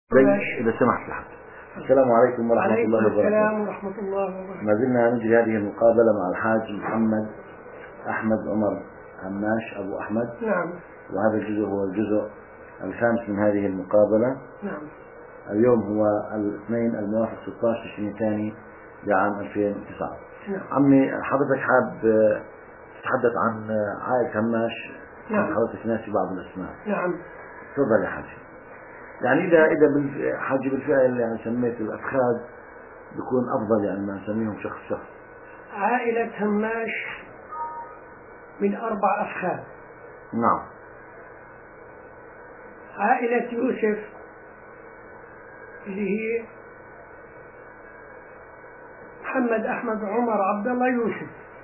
إذا سمحت لحظة. السلام عليكم ورحمة الله وبركاته. السلام ورحمة الله وبركاته. ما زلنا نجري هذه المقابلة مع الحاج محمد أحمد عمر هماش أبو أحمد. نعم. وهذا الجزء هو الجزء الخامس من هذه المقابلة. نعم. اليوم هو الاثنين الموافق 16 تشرين ثاني لعام 2009. نعم. عمي حضرتك حاب تتحدث عن عائلة هماش. نعم. حضرتك ناسي بعض الأسماء. نعم. تفضل يا حاج. يعني إذا حاج بالفعل يعني سميت الأفخاذ بيكون أفضل يعني ما نسميهم شخص. عائلة هماش من 4 أفخاذ. نعم. عائلة يوسف اللي هي محمد أحمد عمر عبد الله يوسف.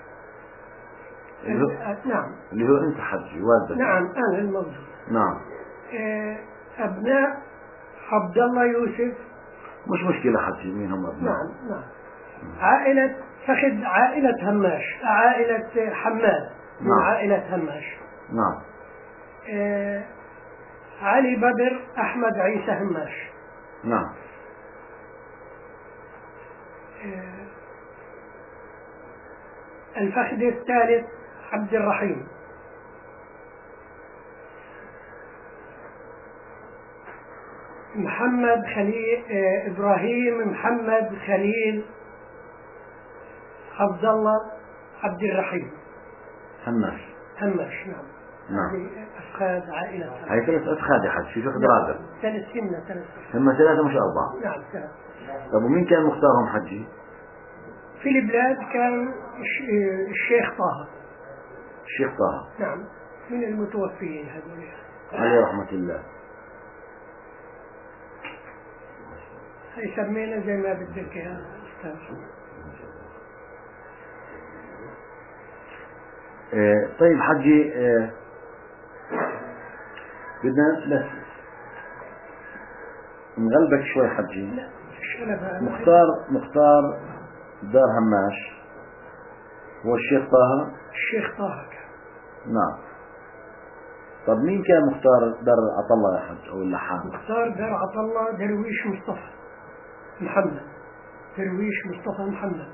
نعم. اللي هو أنت حجي والدك. نعم أنا الموجود. نعم. أبناء عبد الله يوسف. مش مشكلة حجي مين هم أبناء. نعم نعم. عائلة فخذ عائلة هماش، عائلة حماد من نعم. عائلة هماش. نعم. علي بدر أحمد عيسى هماش. نعم. الفخذ الثالث عبد الرحيم. محمد خليل إبراهيم محمد خليل عبد الله عبد الرحيم هماش. هماش. نعم. نعم. أفخاذ عائلة. هاي 3 أفخاذ يا حج في فخذ رابع. 3 سنة 3. هم 3 مش 4. نعم 3. طب ومين كان مختارهم حجي؟ في البلاد كان الشيخ طه. الشيخ طه. نعم من المتوفيين هذول عليه رحمة الله. هي سمينا زي ما بدك يا أستاذ. طيب حجي بدنا بس نغلبك شوي حجي. لا مختار دار هماش هو الشيخ طه. الشيخ طه كان. نعم. طب مين كان مختار دار عطلة يا حج أو اللحام؟ مختار دار عطلة درويش مصطفى محمد. درويش مصطفى محمد.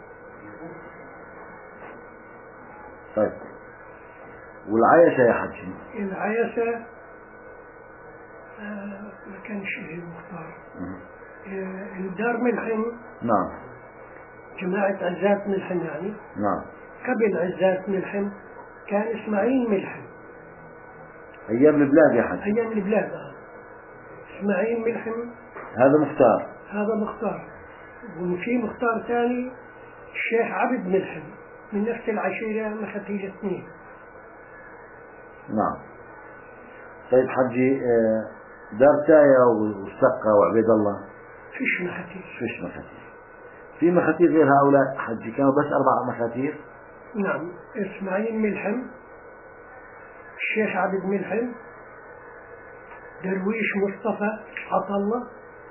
طيب والعيشة يا حجي؟ العيشة ما كانش مختار. الدار ملحم. نعم. جماعة عزات ملحم يعني. نعم. قبل عزات ملحم كان إسماعيل ملحم. أيام البلاد يا حجي. أيام البلاد. إسماعيل ملحم هذا مختار. هذا مختار. وفي مختار ثاني الشيخ عبد ملحم من نفس العشيرة مختيل 2. نعم. طيب حجي دار تايا والسقة وعبيد الله فيش مختيل. فيش مختيل. في مختيل غير هؤلاء حجي كانوا بس 4 مختيل. نعم. إسماعيل ملحم، الشيخ عبد ملحم، درويش مصطفى عطلة،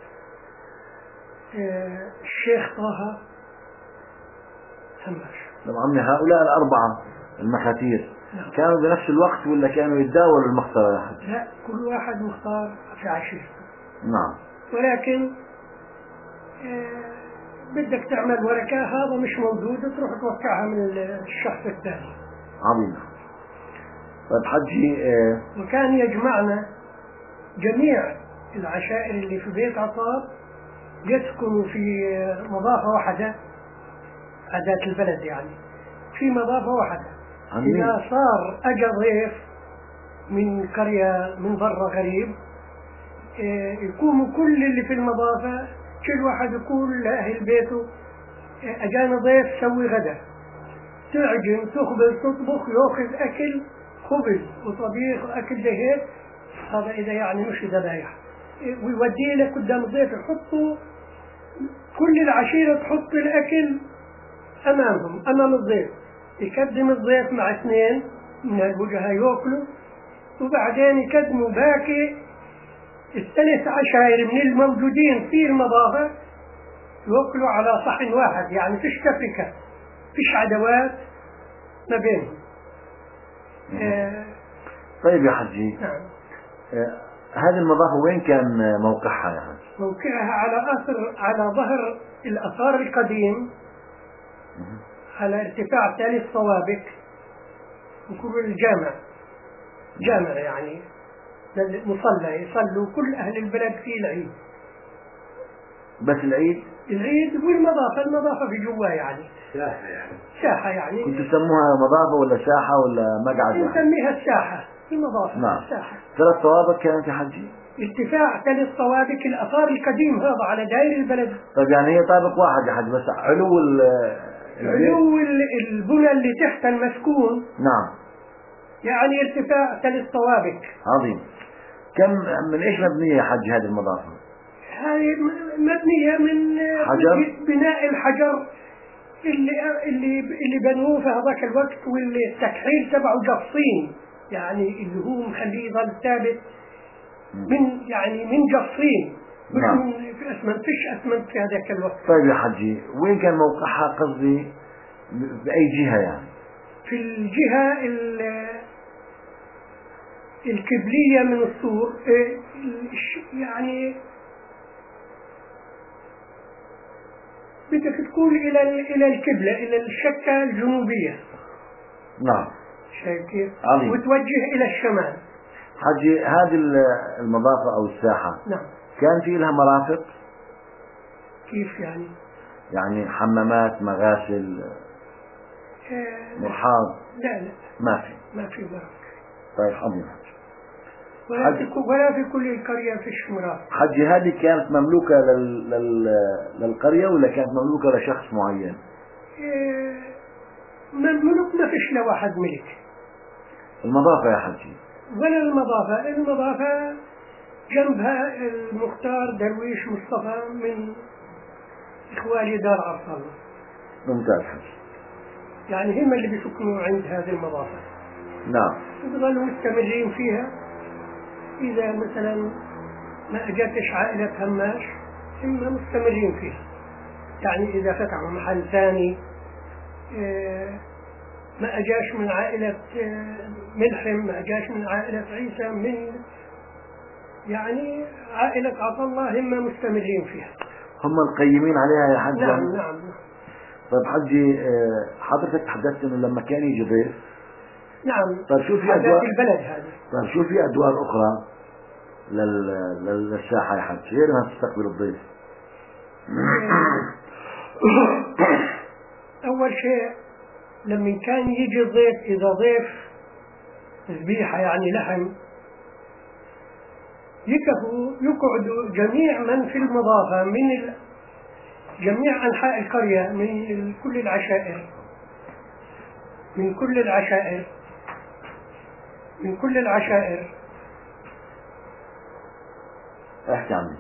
الشيخ طه هماش. طب عمي هؤلاء 4 المخاتير نعم. كانوا بنفس الوقت ولا كانوا يتداولوا المختار يا حج؟ لا كل واحد مختار في عشيرته. نعم. ولكن بدك تعمل ورقة هذا مش موجود تروح توقعها من الشخص الثاني. عظيم. طيب حجي وكان يجمعنا جميع العشائر اللي في بيت عطار يسكنوا في مضافة واحدة، عادات البلد يعني في مضافة واحدة. إذا صار أجا ضيف من قرية من برا غريب يقوموا كل اللي في المضافة كل واحد يقول لأهل بيته أجانا ضيف سوي غدا، تعجن تخبز تطبخ يأخذ أكل خبز وطبيخ وأكل زي هيك. هذا إذا يعني مش ذبايح ويوديه لك قدام الضيف يحطوا كل العشيرة تحط الأكل أمامهم أمام الضيف، يقدم الضيف مع 2 من الوجهاء يأكلوا وبعدين يقدموا باقي 3 عشائر من الموجودين في المضافة يأكلوا على صحن واحد، يعني فيش تفرقة فيش عدوات ما بينهم. طيب يا حجي. نعم. هذه المضافة وين كان موقعها يا حاج؟ موقعها على ظهر الآثار القديم، على ارتفاع 3 صوابك وكل الجامع، جامع يعني مصلى يصلوا كل أهل البلد في العيد. بس العيد المضافة في جوا يعني ساحة يعني كنتوا تسموها مضافة ولا ساحة ولا مقعد؟ نسميها الساحة، المضافة. نعم. الساحة 3 صوابك كانت يا حجي؟ ارتفاع 3 صوابك، الآثار القديم هذا على داير البلد. طيب يعني هي طابق واحد يا حج، بس علو البنى اللي تحت المسكون. نعم. يعني ارتفاع 3 صوابك. عظيم. كم من ايش مبنية يا حج هذه المضافة؟ هذه مبنية من حجر؟ بناء الحجر اللي بنوه في هذاك الوقت، واللي التكحيل تبعه جصين، يعني اللي هو مخليه يظل ثابت من جصين، مش نعم. من في اسمنت، فيش اسمنت في هذاك الوقت. طيب يا حجي وين كان موقعها، قصدي بأي جهة يعني؟ في الجهة القبلية من السور، يعني بدك تقول إلى القبلة، إلى الشكة الجنوبية. نعم. شايف كيف؟ عظيم. وتوجه إلى الشمال. حجي هذه المضافة أو الساحة نعم. كان في لها مرافق؟ كيف يعني؟ يعني حمامات، مغاسل، مرحاض؟ لا ما في مرافق. طيب حظي ولا في كل القرية فيش مرافق. حجي هذه كانت مملوكة للقرية ولا كانت مملوكة لشخص معين؟ مملوك، ما فيش لواحد ملك. المضافة يا حجي؟ ولا المضافة جنبها المختار درويش مصطفى من إخوالي دار عرصان. ممتاز حجي. يعني هم اللي بيسكنوا عند هذه المضافة. نعم. يظلوا مستمرين فيها. إذا مثلا ما أجتش عائلة هماش هم مستمرين فيها. يعني إذا فتحوا محل ثاني ما أجاش من عائلة ملحم، ما أجاش من عائلة عيسى، من يعني عائلة عطا الله هم مستمرين فيها. هم القيمين عليها يا حج؟ نعم. طيب حجي حضرتك تحدثت انه لما كان يجي ضيف. نعم. طيب شو في ادوار البلد هذا؟ طيب شو في ادوار اخرى للساحة يا حج غير انها تستقبل الضيف؟ اول شيء لما كان يجي الضيف، اذا ضيف ذبيحة يعني لحم، يقعدوا جميع من في المضافة من جميع أنحاء القرية، من كل العشائر. احكي عني.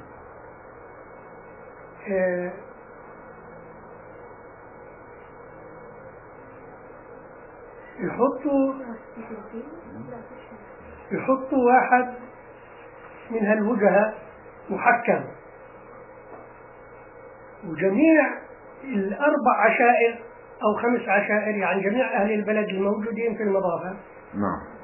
يحطوا واحد من هالوجهة محكم، وجميع 4 عشائر أو 5 عشائر، يعني جميع أهل البلد الموجودين في المضافة. نعم.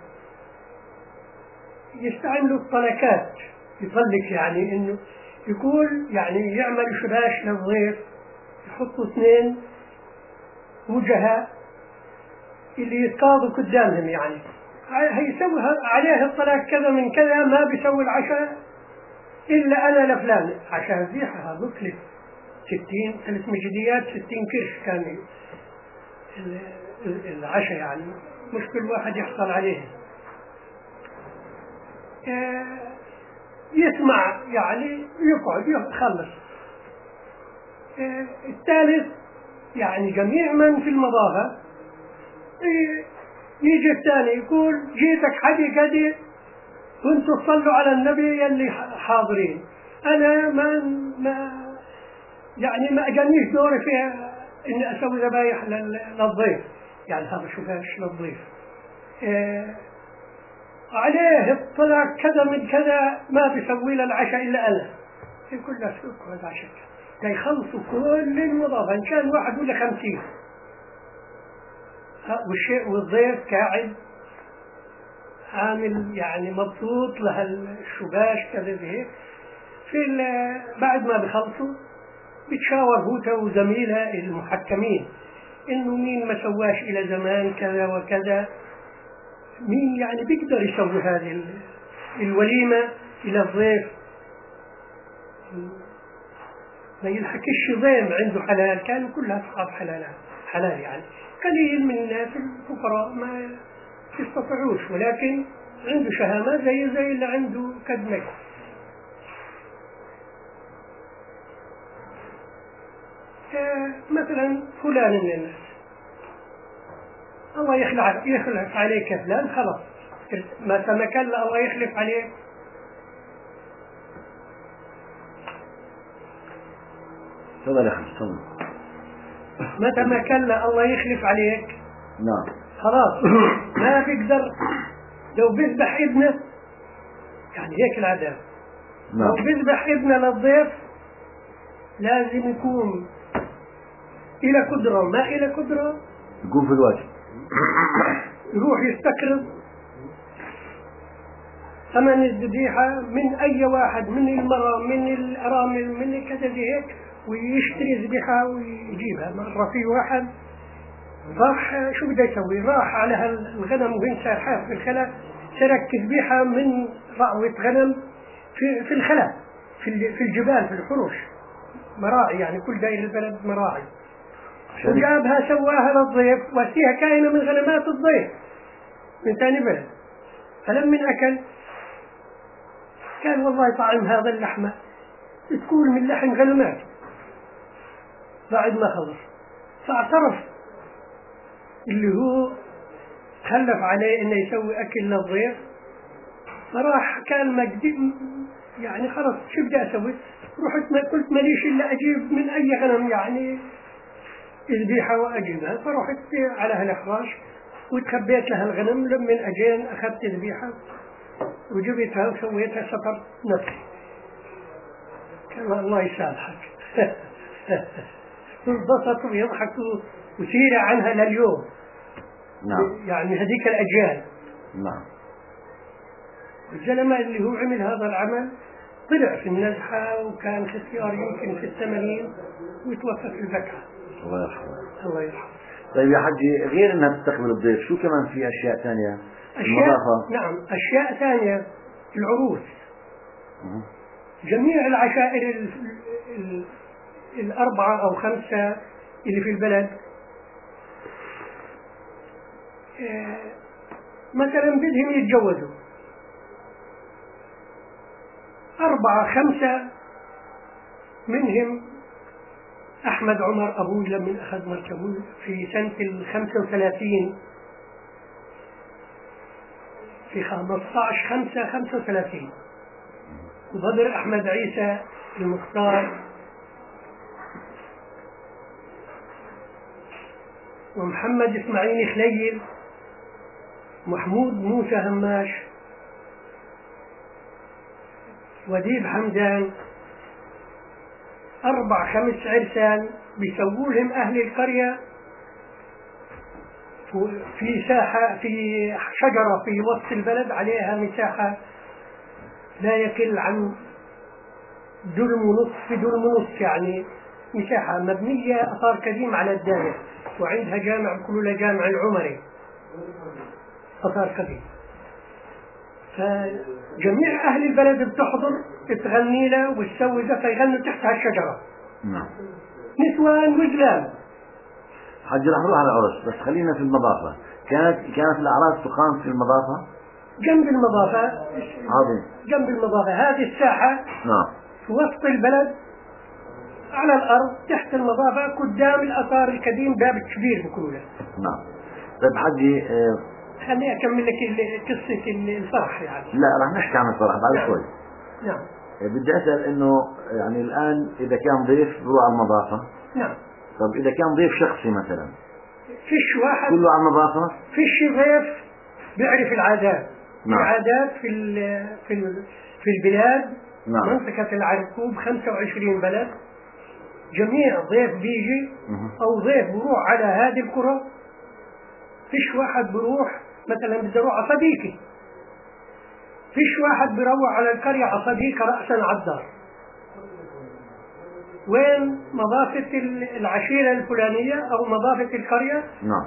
يستعملوا الطلكات، يطلق يعني إنه يقول يعني يعمل شباش للضيف، يحطوا 2 وجهة اللي يتقاضوا قدامهم، يعني هيسوي عليه الطلاق كذا من كذا، ما بيسوي العشاء إلا أنا لفلان. عشان ذبيحة مكلف 60 3 مجديات 60 كرش كان العشاء، يعني مش كل واحد يحصل عليه. يسمع يعني يقعد يخلص. الثالث يعني جميع من في المضافة، يجي الثاني يقول جيتك حدي قدي وانتوا تصلوا على النبي اللي حاضرين، انا ما اجانيش دوري فيها اني اسوي ذبايح للضيف، يعني هذا شباش للضيف. عليه الطلع كذا من كذا، ما بيسوي له العشاء الا انا. يقول له سوق هذا عشاء يخلصوا كل المضافة، ان كان 1 ولا 50. والضيف قاعد عامل يعني مبسوط لهالشباش كذا زي بعد ما بخلصوا بتشاور هو وزميلها المحكمين إنه مين ما سواش إلى زمان كذا وكذا، مين يعني بيقدر يسوي هذه الوليمة إلى الضيف، ما يلحكش ضيم عنده حلال، كانوا كلها أصحاب حلال يعني. قليل من الناس الفقراء ما يستطيعوش، ولكن عنده شهامات زي اللي عنده كدمك. مثلا فلان من الناس الله يخلف عليك فلان، خلاص متى ما كان الله يخلف عليك تفضل يا أخي تفضل. متى ما كان الله يخلف عليك نعم خلاص ما بيقدر. لو بيذبح ابنه يعني هيك العذاب، نعم. لو بيذبح ابنه للضيف لازم يكون إلى قدرة، ما إلى قدرة يقوم في الواجب، يروح يستقرض ثمن الذبيحة من أي واحد، من المرأة من الأرامل من كذا هيك، ويشتري ذبيحة ويجيبها. مرة في واحد راح شو بده يسوي، راح على الغنم وهن سارحات في الخلا، سرق ذبيحة من رعوة غنم في الخلا في الجبال في الحروش، مراعي يعني كل داير البلد مراعي، وجابها سواها للضيف واسيها كائنة من غنمات الضيف من ثاني بلد. فلما أكل كان والله طعم هذا اللحمة تكون من لحم غنمات. بعد ما خلص فاعترف اللي هو خلف عليه انه يسوي اكل للضيف، فراح كان مقدم يعني خلص شو بدي اسوي، رحت قلت ماليش الا اجيب من اي غنم يعني الذبيحة واجيبها، فرحت على هالافراش وتخبيت لها الغنم. لما اجين اخذت الذبيحة وجبتها وسويتها سطر نفسي. كان الله يسامحك انبسطوا ويضحكوا وسيرة عنها لليوم. نعم. يعني هذيك الأجيال. نعم. الزلمة اللي هو عمل هذا العمل طلع في النزحة وكان في السيار يمكن في 80 ويتوفى في البكعة. الله يرحمه. الله يرحمه. طيب يا حجي، غير انها تستقبل الضيف شو كمان في اشياء ثانية؟ نعم أشياء ثانية. العروس، جميع العشائر الأربعة أو خمسة اللي في البلد مثلا بدهم يتجوزوا 4 5 منهم أحمد عمر أبوي لما أخذ مركبه في سنة 35 في 15/5/35، وبدر أحمد عيسى المختار، ومحمد إسماعيل خليل، محمود موسى هماش، وديب حمدان. 4 5 عرسان بيسووا لهم أهل القرية في ساحة، في شجرة في وسط البلد عليها مساحة لا يقل عن 1.5 دونم في 1.5 دونم، يعني مساحة مبنية أثار قديم على الدائرة، وعندها جامع بيقولوا له جامع العمري، أثار قديم. فجميع أهل البلد بتحضر تغني له وتسوي زفة يغنوا تحت هالشجرة. نعم. نسوان وزلام. حجي رح نروح على العرس، بس خلينا في المضافة. كانت الأعراس تقام في المضافة؟ جنب المضافة. عظيم. جنب المضافة هذه الساحة. نعم. في وسط البلد على الأرض تحت المضافة قدام الآثار القديم باب كبير بيقولوا له. نعم. طيب حجي خليني أكمل لك قصة الفرح يعني. لا رح نحكي عن الفرح بعد نعم. شوي. نعم. بدي أسأل إنه يعني الآن إذا كان ضيف بروح على المضافة. نعم. طب إذا كان ضيف شخصي مثلا فيش واحد كله على المضافة؟ فيش ضيف بيعرف العادات. نعم. العادات في البلاد. نعم. منطقة العرقوب 25 بلد، جميع ضيف بيجي أو ضيف بروح على هذه القرى، فيش واحد بروح مثلا بده يروح على صديقي فيش واحد بيروح على القرية عصبيك رأسا على الدار. وين مضافة العشيرة الفلانية أو مضافة القرية؟ نعم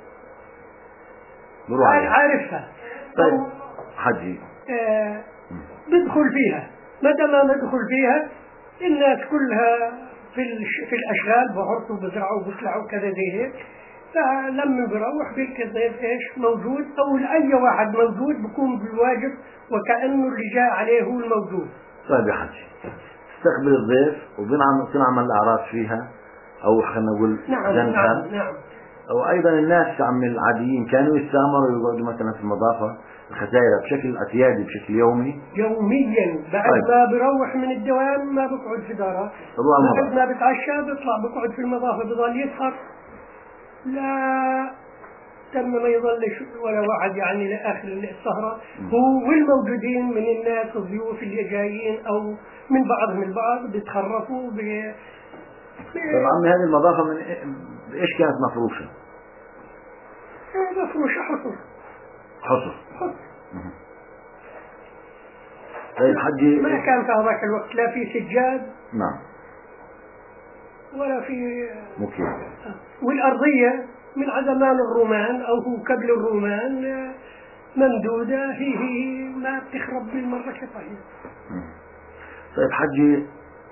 بروح عليها. عارفها. طيب حجي بدخل فيها. متى ما ندخل فيها الناس كلها في الأشغال بحرثوا بزرعوا وبطلعوا كذا زي هيك. فلما بروح بيلقى الضيف ايش موجود، او اي واحد موجود بيقوم بالواجب وكأنه اللي جاء عليه هو الموجود. طيب يا حجي تستقبل الضيف وبنعمل الأعراس فيها او خلينا نقول نعم نعم. او ايضا الناس العاديين كانوا يستعمروا ويقعدوا مثلا في المضافة الخزائر بشكل اعتيادي بشكل يوميا بعد طيب. ما بروح من الدوام ما بقعد في داره، بعد ما بتعشى بيطلع بقعد في المضافة بضل يسهر لا تم ما يظلش ولا واحد يعني لآخر السهرة. هو والموجودين من الناس الضيوف اللي جايين أو من بعضهم البعض بيتخرفوا طبعا هذه المضافة من إيش كانت مفروشة؟ مفروشة حصر. طيب حجي ما كان في هذاك الوقت لا في سجاد نعم ولا في مكيف. والأرضية من زمان الرومان أو هو قبل الرومان ممدودة هي ما بتخرب بالمرة كطيب. طيب حجي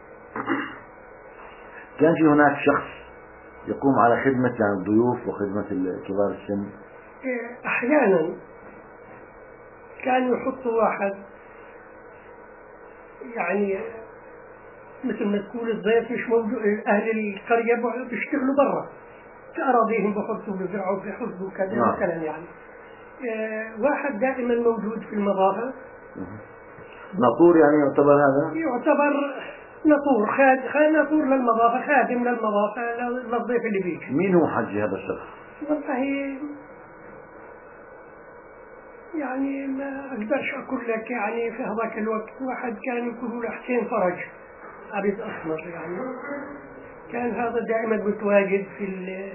كان في هناك شخص يقوم على خدمة يعني الضيوف وخدمة كبار السن؟ أحيانا كانوا يحطوا واحد يعني مثل ما تقول الضيف مش موجود، أهل القرية بيشتغلوا برا في أراضيهم بخرطوا بزرعوا بحفظوا كذا مثلا يعني. واحد دائما موجود في المضافة. ناطور يعني يعتبر هذا؟ يعتبر ناطور ناطور للمضافة، خادم للمضافة للضيف اللي بيجي. مين هو حجي هذا الشخص؟ والله يعني ما أقدرش أقول لك يعني في هذاك الوقت واحد كان يقولوا له حسين فرج عبيد أسمر يعني كان هذا دائما متواجد في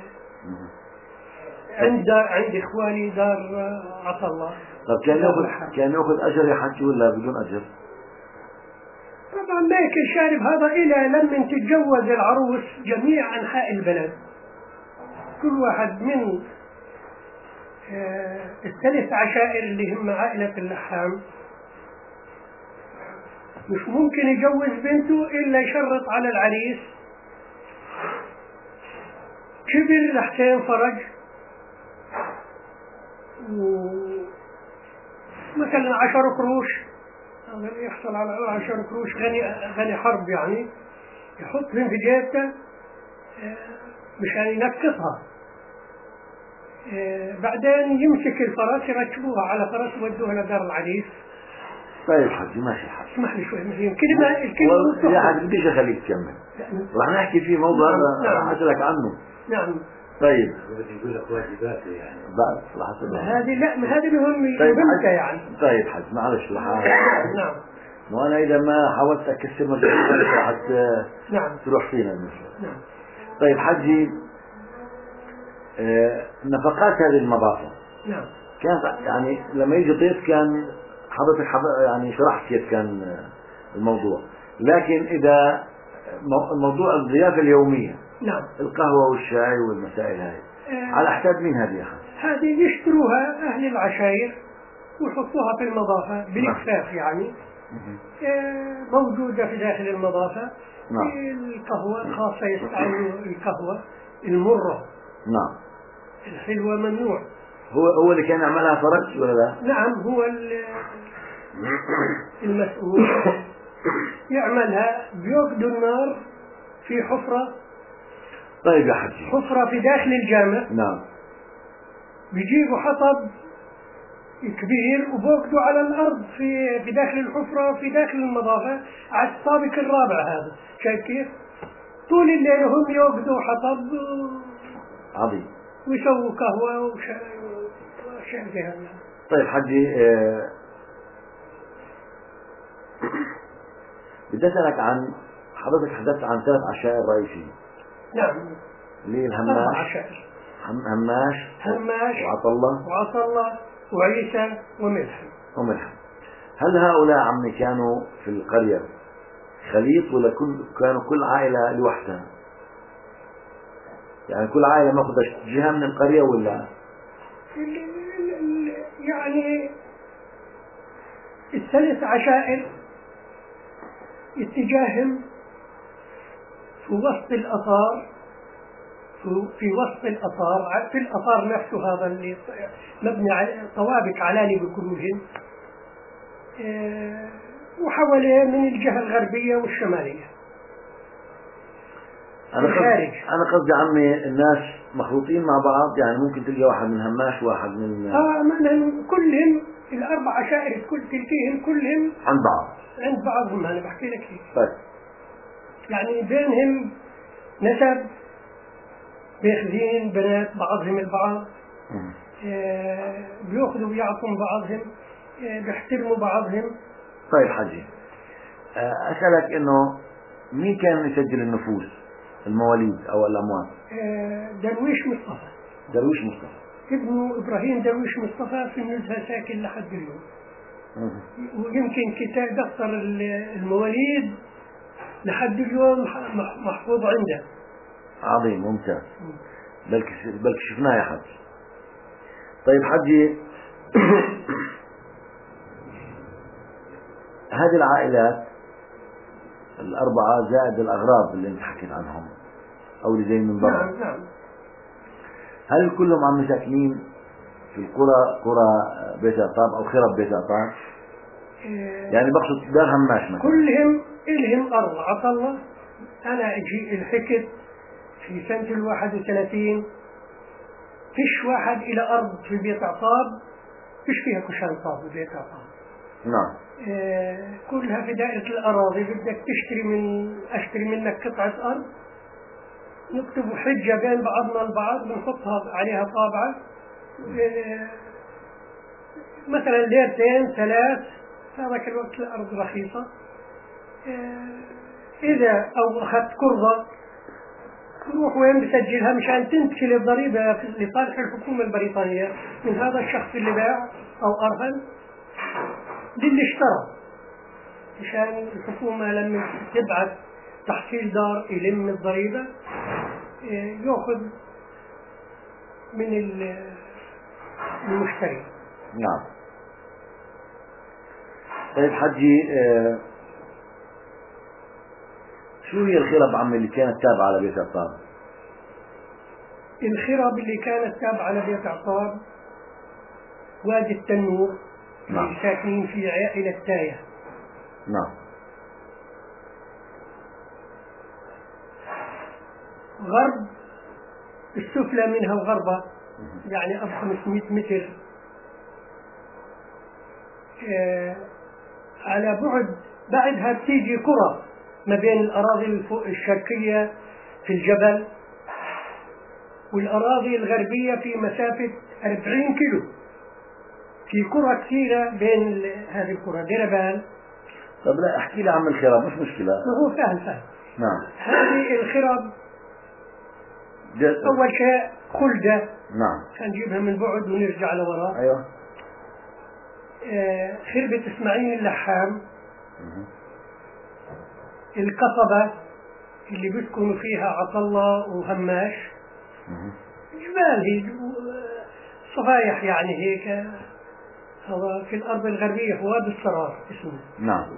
عند إخواني دار عطا الله. طب كان يأخذ أجر يا حجي ولا بدون أجر؟ طبعا ما يكون شارب هذا إلى لما تتجوز العروس جميع أنحاء البلد. كل واحد من الثلاث عشائر اللي هم عائلة اللحام مش ممكن يجوز بنته إلا يشرط على العريس كبر لحسين فرج مثلا 10 قروش، هذا اللي يحصل على 10 قروش غني حرب يعني يحطهم في جيبته مشان ينكسها. بعدين يمسك الفرس يركبوها على فرس يودوها لدار العريس. طيب حجي ماشي حجي اسمح لي شوي الكلمة يا حجي بديش أخليك تكمل راح نحكي في موضوع راح أسألك عنه. نعم طيب بدي أقول لك واجباته يعني هذه مهمة يعني. طيب حج معلش نعم وأنا إذا ما حاولت أكسر مجهودك راح تروح فينا المشكلة. نعم. طيب حجي نفقات هذه المضافة نعم كانت يعني لما يجي ضيف كان حضرتك يعني شرحت كيف كان الموضوع، لكن إذا موضوع الضيافة اليومية نعم القهوة والشاي والمسائل هاي على حساب مين هذه يا أخي؟ هذه يشتروها أهل العشائر ويحطوها في المضافة بالإكفاف يعني موجودة في داخل المضافة. القهوة الخاصة يستعملوا القهوة المرة. نعم الحلوة ممنوع. هو اللي كان يعملها فرج ولا لا؟ نعم هو المسؤول يعملها بيوقدوا النار في حفرة. طيب يا حجي حفرة في داخل الجامع. نعم بيجيبوا حطب كبير وبوقدوا على الأرض في داخل الحفرة في داخل المضافة على الطابق الرابع. هذا شايف كيف؟ طول الليل هم يوقدوا حطب عظيم ويسووا قهوة وشاي زي هذا. طيب حجي بدي أسألك عن حضرتك حدثت عن 3 عشائر رئيسية. نعم اللي الهماش 4 عشائر هماش وعطا الله وعيسى وملحم. هل هؤلاء عمي كانوا في القرية خليط ولا كانوا كل عائلة لوحدها؟ يعني كل عائلة ماخذة جهة من القرية ولا؟ يعني الثلاث عشائر اتجاههم في وسط الأثار، في وسط الأثار، في الأثار نفسه هذا اللي مبني على طوابق علاني بكروجهم، وحواليه من الجهة الغربية والشمالية. أنا قصدي عمي الناس مخلوطين مع بعض، يعني ممكن تلقى واحد من هماش واحد من كلهم الأربع عشائر تلقيهم كلهم عند بعضهم. أنا بحكي لك هيك. طيب. يعني بينهم نسب، بياخذين بنات بعضهم البعض، بيأخذوا ويعطوا بعضهم، بيحترموا بعضهم. طيب حجي، أسألك إنه مين كان يسجل النفوس، المواليد أو الأموات؟ درويش مصطفى. درويش مصطفى ابنه إبراهيم درويش مصطفى في النزهة ساكن لحد اليوم. ويمكن كتاب دفتر المواليد لحد اليوم محفوظ عنده. عظيم، ممتاز. بلك شفناه يا حج. طيب حجي، هذه العائلات الأربعة زائد الأغراب اللي انت حكيت عنهم أو اللي جاي من برا، نعم. هل كلهم عم ساكنين في القرى، قرى بيت عطاب أو خرب بيت عطاب؟ يعني بقصد دار هماش مثلا. كلهم إلهم أرض عطلة. أنا الحكت في سنة 31 فيش واحد إلى أرض في بيت عطاب فيش فيها كشان طاب في بيت عطاب. نعم. كلها في دائرة الأراضي. بدك أشتري منك قطعة أرض، نكتب حجة بين بعضنا البعض، بنحطها عليها طابعة، مثلا ليرتين 3. هذاك الوقت الأرض رخيصة. إذا أو أخذت كرة تروح وين بسجلها مشان تنتقل الضريبة لصالح الحكومة البريطانية من هذا الشخص اللي باع أو أرهن للي اشترى، مشان الحكومة لما تبعث تحصيل دار يلم الضريبة يأخذ من المشتري. نعم. طيب حجي، شو هي الخرب عمي اللي كانت تابعة لبيت عطاب؟ الخرب اللي كانت تابعة لبيت عطاب وادي التنور. نعم. اللي ساكنين في عائلة تاية. نعم. غرب السفلى منها وغربة يعني 500 متر. على بعدها بتيجي قرى ما بين الأراضي الشرقية في الجبل والأراضي الغربية في مسافة 40 كيلو. في قرى كثيرة بين هذه القرى. ديربال. طب لا احكي لي عن الخرب، مش مشكلة. ما هو فاهم. نعم. هذه الخرب أول شيء خلدة. نعم. نجيبها من بعد ونرجع لوراء. أيوة. خربة إسماعيل اللحام. القصبة اللي بيسكنوا فيها عطلة وهماش. جبال هي صفايح يعني هيك. هو في الأرض الغربية في وادي الصرار اسمه. نعم.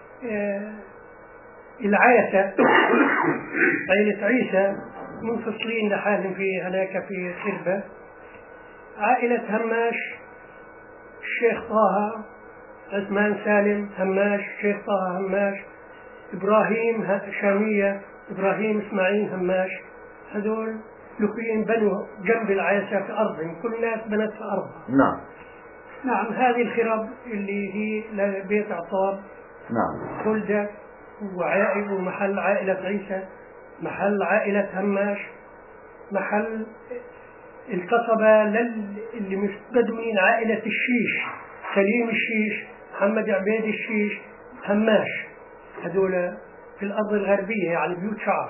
العيسى عائلة عيسى منفصلين لحالهم في هناك في خربة. عائلة هماش الشيخ طه عثمان سالم هماش، الشيخ طه هماش، إبراهيم شامية، إبراهيم إسماعيل هماش. هذول لقيين بنوا جنب العيسى في أرضهم. كل الناس بنت في أرضها. نعم. هذه الخرب اللي هي لبيت عطاب. نعم. خلدة ومحل عائلة عيسى، محل عائلة هماش، محل القصبة اللي مش بدوين عائلة الشيش، سليم الشيش، محمد عبيد الشيش، هماش. هذول في الأرض الغربية يعني بيوت شعر.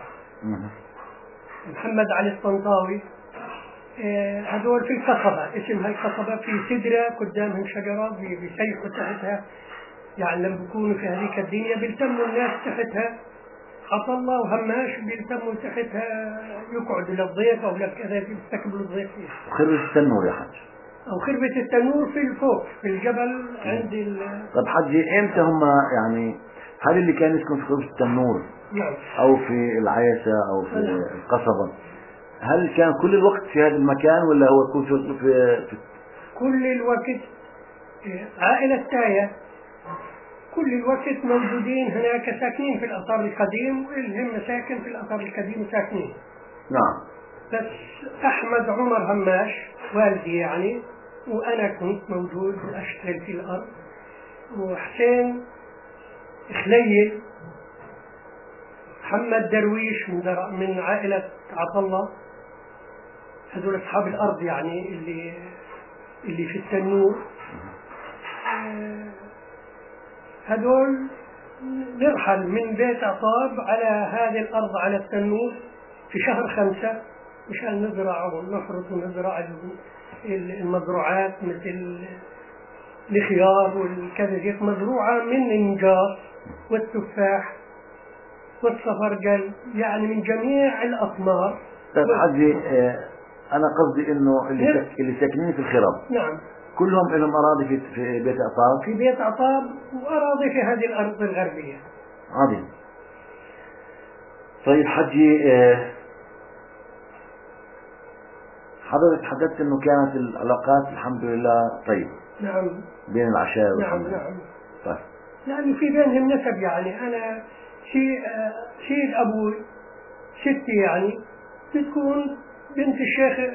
محمد علي الطنطاوي. هذول في القصبة، اسمها القصبة. في سدرة قدامهم شجرة بيسيحوا تحتها يعني لما بيكونوا في هذيك الدنيا بيلتموا الناس تحتها عطلة وهماش، بيلتموا تحتها يقعدوا للضيف أو لكذا يستقبلوا الضيف فيها. خربة التنور يا حج، أو خربة التنور في الفوق في الجبل عند طب حجي إمتى هم يعني، هل اللي كان يسكن في خربة التنور نعم. أو في العيسى أو في القصبة، هل كان كل الوقت في هذا المكان ولا هو يكون في كل الوقت؟ عائلة تايا كل الوقت موجودين هناك، ساكنين في الأثار القديم، والهم ساكن في الأثار القديم ساكنين. نعم. بس أحمد عمر هماش والدي يعني، وأنا كنت موجود أشتغل في الأرض، وحسين خليل، محمد درويش من عائلة عطلة، هذول أصحاب الأرض يعني اللي في التنور. هذول نرحل من بيت عطاب على هذه الأرض على التنور في شهر 5 مشان نزرع ونحرث ونزرع المزروعات مثل الخيار والكذا، مزروعة من النجار والتفاح والصفرجل، يعني من جميع الأثمار. طيب حجي أنا قصدي إنه اللي ساكنين في الخرب نعم كلهم لهم أراضي في بيت عطاب؟ في بيت عطاب وأراضي في هذه الأرض الغربية. عظيم. طيب حجي حضرتك حدثت إنه كانت العلاقات الحمد لله طيب. نعم. بين العشائر. نعم نعم. طيب. لأنه في بينهم نسب، يعني أنا سيد أبوي ستي يعني بتكون بنت الشيخ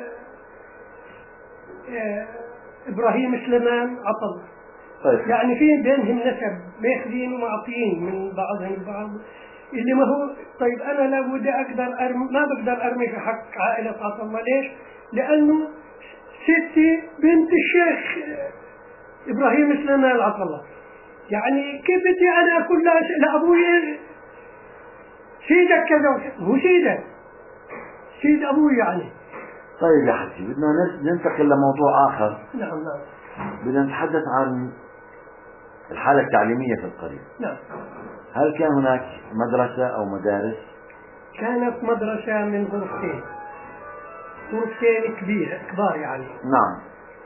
إبراهيم سليمان عطل. طيب. يعني في بينهم نسب ماخذين ومعطين من بعضهم البعض اللي ما هو. طيب أنا لابد ما بقدر أرمي في حق عائلة عطلة. ليش؟ لأنه ستي بنت الشيخ إبراهيم سليمان عطلة، يعني كيف بدي أنا أقول لأبوي سيدك كذا؟ هو سيدك، سيد أبوي يعني. طيب يا حجي بدنا ننتقل لموضوع آخر. نعم نعم. بدنا نتحدث عن الحالة التعليمية في القرية. نعم. هل كان هناك مدرسة أو مدارس؟ كانت مدرسة من غرفتين كبار يعني. نعم.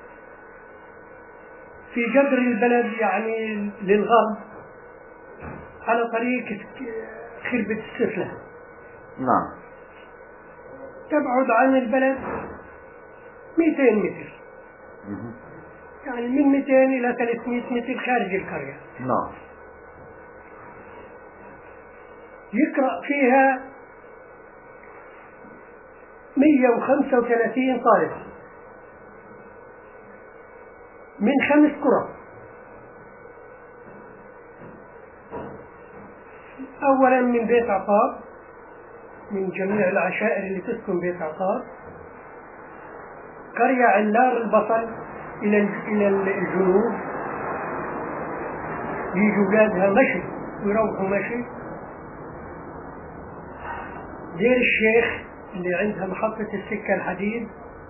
في جبر البلد يعني للغرب على طريق خربة السفلة. نعم. تبعد عن البلد 200 متر. يعني من 200 إلى 300 متر خارج القرية. نعم. يقرأ فيها 135 طالب من 5 قرى. أولا من بيت عطاب، من جميع العشائر اللي تسكن بيت عطاب، قرية علار البصل إلى الجنوب، يجوا أولادها مشي ويروحوا مشي. دير الشيخ اللي عندها محطة السكة الحديد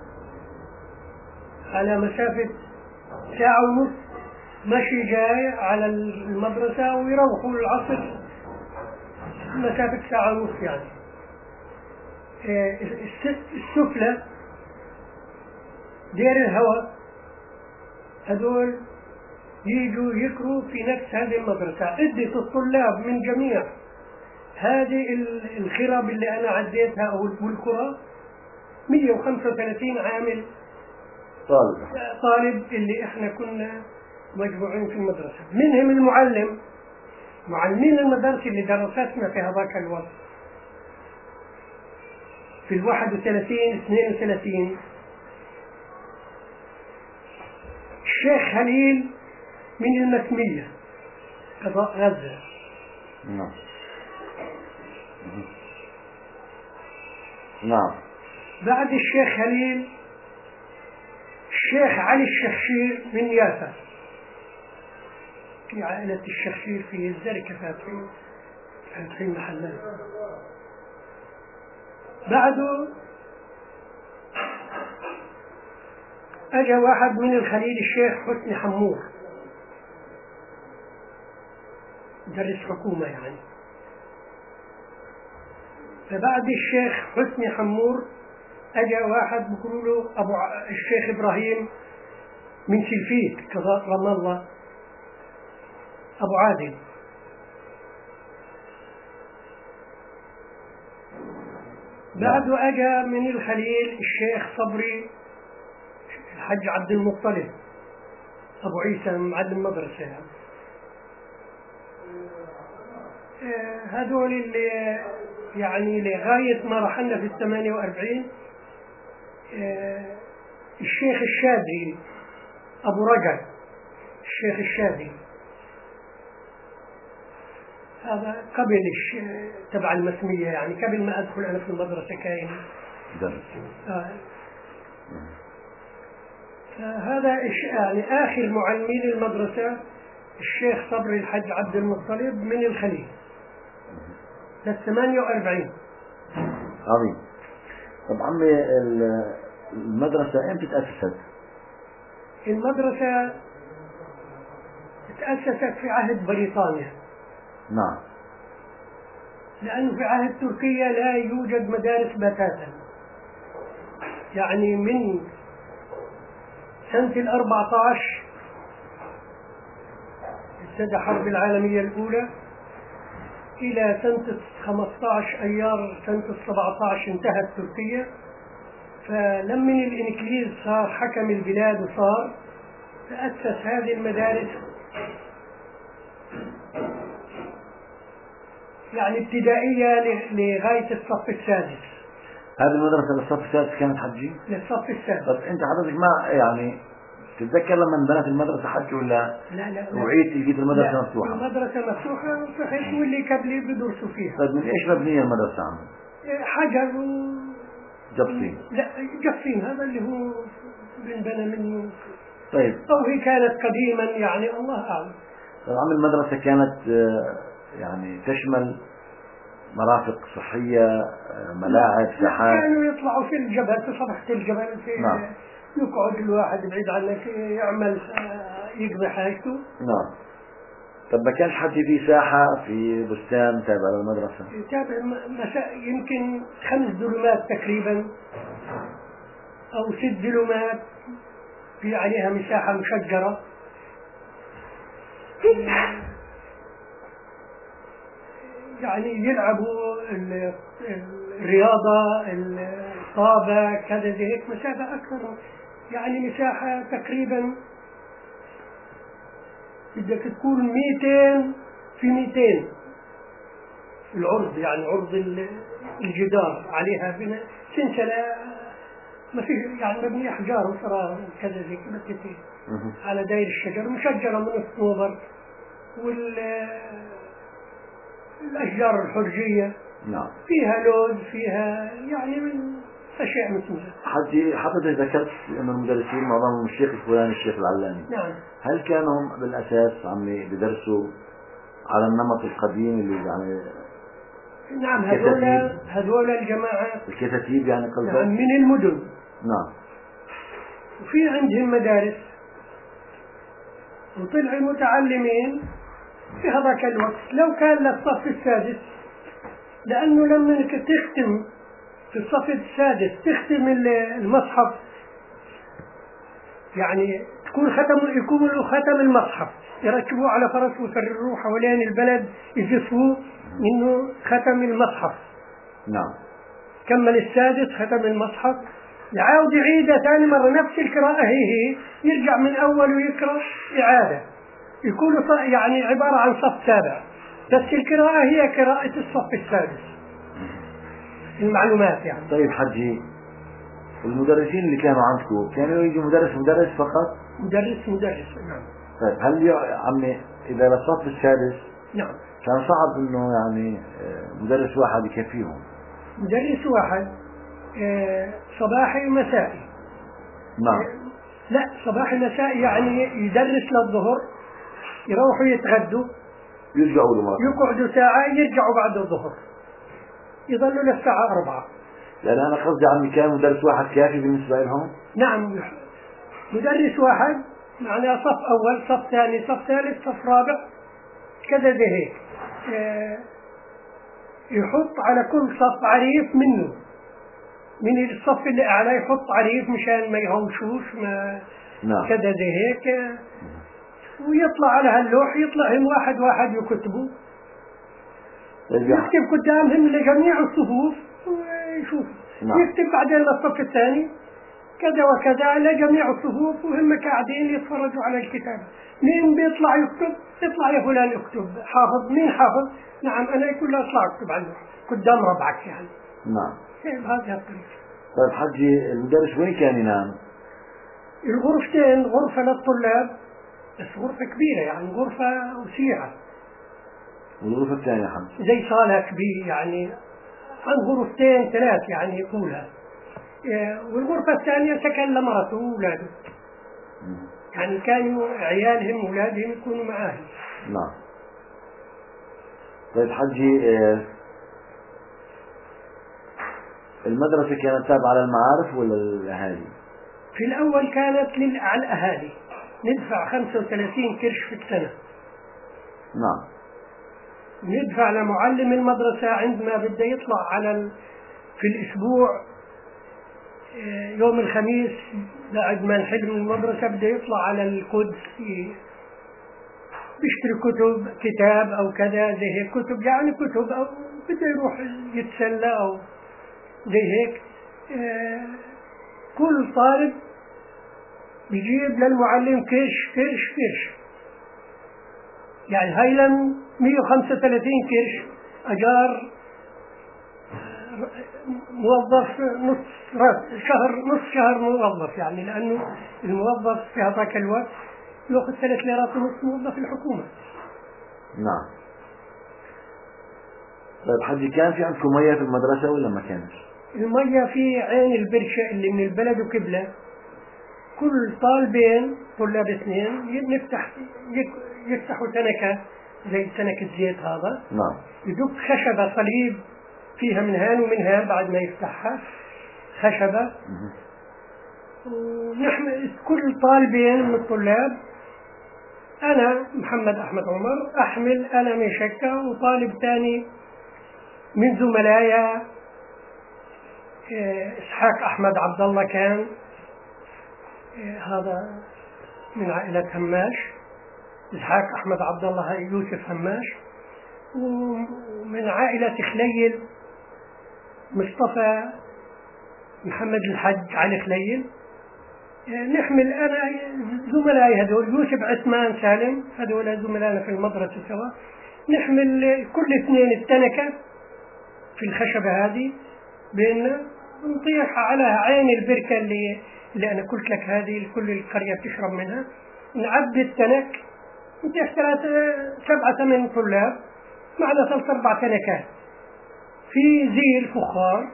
على مسافة 1.5 ساعة مشي جاي على المدرسة، ويروحوا العصر مسافة 1.5 ساعة يعني. السفلى دير الهواء هذول يجوا يقروا في نفس هذه المدرسة. عدة الطلاب من جميع هذه الخرب اللي أنا عديتها أو القرى 135 عامل طالب اللي إحنا كنا مجموعين في المدرسة. منهم المعلم، معلمين المدرسة اللي درستنا في هذاك الوقت في 31-32 الشيخ خليل من المسمية قضاء غزة. نعم. نعم. بعد الشيخ خليل الشيخ علي الشخشير من يافا، في عائلة الشخشير في الزركة فاتحين محلات. بعده أجا واحد من الخليل الشيخ حسني حمور، مدرس حكومة يعني. فبعد الشيخ حسني حمور أجا واحد بيقولوا له الشيخ إبراهيم من سلفيت رام الله، أبو عادل. بعده أجا من الخليل الشيخ صبري الحج عبد المطلب أبو عيسى معلم مدرسة يعني. هذول اللي يعني لغاية ما رحلنا في 48. الشيخ الشادي أبو رجل، الشيخ الشادي هذا قبل تبع المسمية يعني، قبل ما أدخل أنا في المدرسة كاين فهذا يعني آخر معلمين المدرسة الشيخ صبري الحج عبد المطلب من الخليل لل 48. عظيم. طب عمي المدرسة امتى تأسست؟ المدرسة تأسست في عهد بريطانيا. نعم. لأنه في عهد تركيا لا يوجد مدارس بتاتا، يعني من سنة 14 ابتدى الحرب العالمية الأولى إلى سنة 15 أيار سنة 17 انتهت تركيا. فلما الإنجليز صار حكم البلاد وصار تأسس هذه المدارس يعني ابتدائية لغاية الصف السادس. هذه المدرسة للصف السادس كانت حجي؟ للصف السادس. طب أنت حضرتك ما يعني تتذكر لما انبنت المدرسة حج ولا؟ لا وعيت لقيت المدرسة مفتوحة؟ المدرسة مفتوحة صحيح، واللي قبلي بدرسوا فيها. طيب من إيش مبنية المدرسة عمي؟ حجر جبصين. لا جبصين هذا اللي هو بنبنى منه. طيب. أو هي كانت قديما يعني الله أعلم. طبعا المدرسة كانت يعني تشمل مرافق صحية، ملاعب، ساحات. كانوا يطلعوا في الجبل، في سطح الجبل، في نعم. يقعد الواحد بعيد عنك يعمل يقضي حاجته. نعم. طب ما كانش حد في ساحة في بستان تابع للمدرسة؟ تابع يمكن 5 دلمات تقريبا أو 6 دلمات في عليها مساحة مشجرة. يعني يلعبوا الرياضة، الطابة كذا زي هيك، مسافة أكثر يعني مساحة تقريبا بدك تكون 200 في 200 العرض، يعني عرض الجدار عليها بناء سلسلة ما فيه يعني مبنية أحجار وصرار وكذا زي كذا على داير الشجر، مشجرة من الصنوبر والأشجار الحرجية. نعم. فيها لوز، فيها يعني من أشياء مثلها. حضرتك ذكرت أن المدرسين معظمهم الشيخ الفلاني الشيخ العلاني. نعم. هل كانوا بالأساس عمي بدرسوا على النمط القديم اللي يعني؟ نعم. هذول الجماعة الكتاتيب يعني قصدك؟ نعم من المدن. نعم. وفي عندهم مدارس وطلعوا متعلمين في هذاك الوقت. لو كان للصف السادس، لأنه لما تختم في الصف السادس تختم المصحف، يعني يكون ختم المصحف، يركبوه على فرس ويكرروه حوالين البلد يزفوه إنه ختم المصحف. نعم. كمل السادس ختم المصحف، يعاود يعيدها ثاني مرة نفس القراءة هي يرجع من أول ويقرأ إعادة، يكون يعني عبارة عن صف سابع، بس القراءة هي قراءة الصف السادس المعلومات يعني. طيب حجي، المدرسين اللي كانوا عندكم كانوا يجوا مدرس فقط؟ مدرس. نعم. طيب هل عمي إذا للصف السادس نعم كان صعب إنه يعني مدرس واحد يكفيهم؟ مدرس واحد صباحي ومسائي. نعم. لا صباحي مسائي يعني يدرس للظهر، يروحوا يتغدوا يرجعوا له يقعدوا ساعة يرجعوا بعد الظهر يظلوا للساعة 4. لأن أنا قصدي عمي كان مدرس واحد كافي بالنسبة لهم؟ نعم مدرس واحد معناه صف أول، صف ثاني، صف ثالث، صف رابع كذا زي هيك. يحط على كل صف عريف منه، من الصف اللي أعلى يحط عريف مشان ما يهوشوش ما كذا زي هيك، ويطلع على هاللوح يطلع هم واحد واحد يكتبوا، يكتب قدامهم لجميع الصفوف ويشوف، يكتب بعدين للصف الثاني كذا وكذا لجميع الصفوف، وهم قاعدين يتفرجوا على الكتاب. مين بيطلع يكتب؟ يطلع يا فلان اكتب. حافظ؟ مين حافظ؟ نعم أنا، يقول له اطلع اكتب عنه قدام ربعك يعني. نعم. بهذه الطريقة. طيب حجي، المدرس وين كان ينام؟ الغرفتين، غرفة للطلاب بس غرفة كبيرة يعني غرفة وسيعة. والغرفة الثانية حج زي صالة كبيرة يعني، عن غرفتين ثلاث يعني طولها. والغرفة الثانية سكن لمرته وأولاده. يعني كانوا عيالهم وأولادهم يكونوا معاه. نعم. طيب حجي، المدرسة كانت تابعة للمعارف ولا للأهالي؟ في الأول كانت على الأهالي، ندفع 35 قرش في السنة. نعم. ندفع لمعلم المدرسة عندما بده يطلع على في الأسبوع يوم الخميس بعد ما نحل من المدرسة بده يطلع على القدس بيشتري كتاب أو كذا زي هيك، كتب يعني كتب، أو بده يروح يتسلى أو زي هيك. كل طالب بيجيب للمعلم كرش يعني هايلا 135 كرش أجار موظف نص شهر موظف يعني، لأنه الموظف في هذاك الوقت يأخذ 3 ليرات ونص موظف الحكومة. نعم. طيب حجي، كان في عندكم مياه في المدرسة ولا ما كانش؟ المياه في عين البرشة اللي من البلد وقبله، كل طلاب اثنين يفتحوا تنكة زي تنكة زيت هذا. نعم. يدق خشبة صليب فيها من هان ومن هان بعد ما يفتحها خشبة. ونحن كل طالبين من الطلاب، أنا محمد أحمد عمر أحمل قلم شكة، وطالب ثاني من زملايا إسحاق أحمد عبد الله كان هذا من عائلة هماش، إسحاق أحمد عبد الله يوسف هماش، ومن عائلة خليل مصطفى محمد الحج علي خليل. نحمل أنا زملائي هذول يوسف عثمان سالم، هذول زملائنا في المدرسة سوا، نحمل كل اثنين التنكة في الخشبة هذه بيننا، ونطيحها على عين البركة اللي أنا قلت لك هذه كل القرية بتشرب منها. نعبي التنك، نطيح 7 8 طلاب معنا 3 4 تنكات في زي الفخار،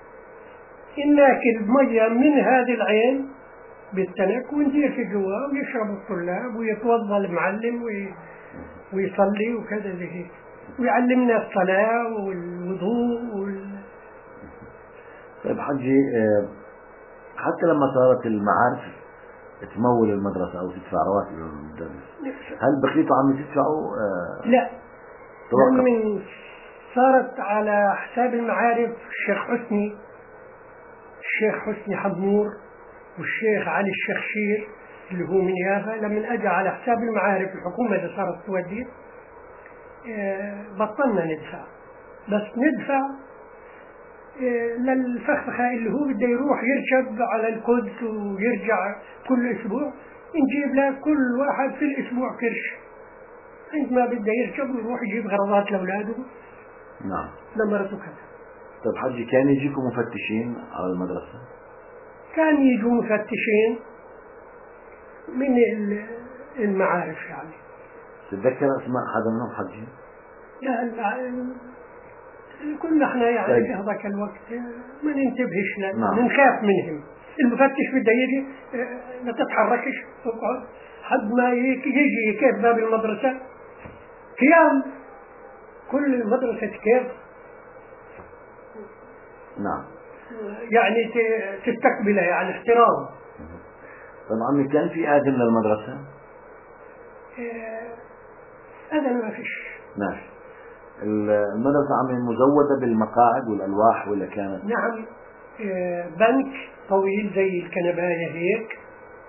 ناكل مية من هذه العين بالتنك ونجير في جوا ويشرب الطلاب ويتوضا المعلم ويصلي وكذا زي هيك، ويعلمنا الصلاة والوضوء طيب حجي، حتى لما صارت المعارف تمول المدرسة أو تدفع رواتب المدرس، هل بقيتوا عم تدفعوا؟ لا، توقف. من صارت على حساب المعارف الشيخ حسني حضمور والشيخ علي الشخشير اللي هو من يافا، لما أجى على حساب المعارف الحكومة اللي صارت تودي بطلنا ندفع، بس ندفع للفخفخة اللي هو بده يروح يركب على القدس ويرجع كل أسبوع، نجيب له كل واحد في الأسبوع قرش عندما بده يركب ويروح يجيب غرضات لأولاده. نعم. لمرته كذا. طيب حجي، كان يجيكم مفتشين على المدرسة؟ كان يجوا مفتشين من المعارف يعني. تتذكر أسماء حدا منهم حجي؟ لا، كنا احنا يعني في هذاك الوقت ما ننتبهش، نخاف منهم. المفتش بده يجي لا تتحركش اقعد حد ما يجي كيف باب المدرسة قيام، كل المدرسة كيف نعم يعني تستقبله يعني احترام. طيب عمي، كان في آذن للمدرسة؟ أذن ما فيش. ماشي. المدرسة عم مزودة بالمقاعد والألواح ولا كانت؟ نعم، بنك طويل زي الكنباية هيك،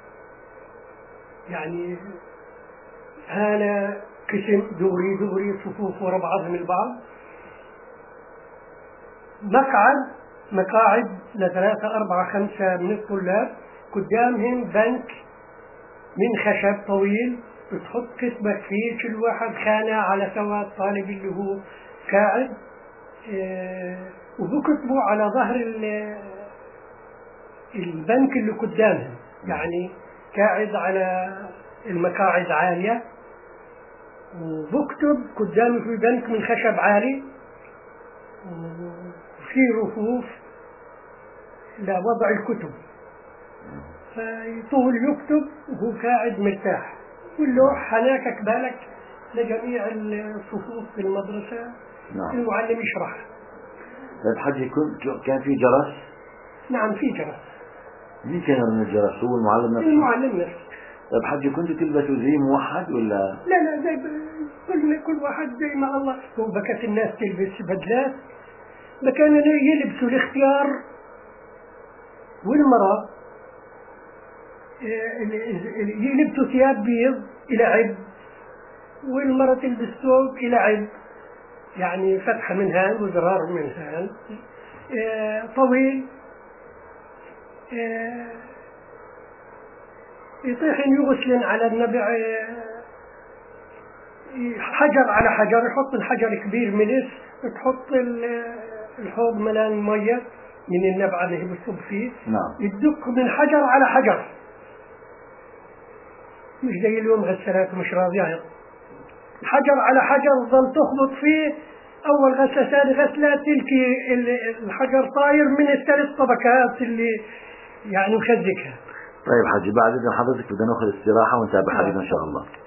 يعني هنا قسم دغري صفوف ورا بعضهم البعض، مقاعد ل3 4 5 من الطلاب، قدامهم بنك من خشب طويل بتحط كتبك فيه، كل واحد خانة على سوا الطالب اللي هو قاعد، وبكتبوا على ظهر البنك اللي قدامهم، يعني قاعد على المقاعد عالية وبكتب قدامي في بنك من خشب عالي، وفي رفوف لوضع الكتب، فيطول يكتب وهو قاعد مرتاح، واللوح هناك قبالك لجميع الصفوف في المدرسة. نعم. المعلم يشرح. طيب حجي كان في جرس؟ نعم في جرس. مين كان من الجرس؟ هو المعلم نفسه؟ المعلم نفسه. طيب حجي كنتوا تلبسوا زي موحد ولا؟ لا زي كل واحد زي ما الله، هو بكت الناس تلبس بدلات، كانوا يلبسوا الاختيار، والمرأة يلبسوا ثياب بيض إلى عب، والمرأة تلبس ثوب إلى عب، يعني فتحة من هان وزرار من هان طويل، يطيح يغسلن على النبع، حجر على حجر، يحط الحجر كبير ملس، تحط الحوض ملان مية من النبع اللي بيصب فيه. نعم. يدق من حجر على حجر، مش زي اليوم غسالات مش راضية، حجر على حجر ظل تخبط فيه، أول غسلة ثاني غسلة تلقي الحجر طاير من ال3 طبقات اللي يعني مخزكها. طيب حجي بعد إذن حضرتك بدنا ناخذ استراحة ونتابع حديثنا إن شاء الله.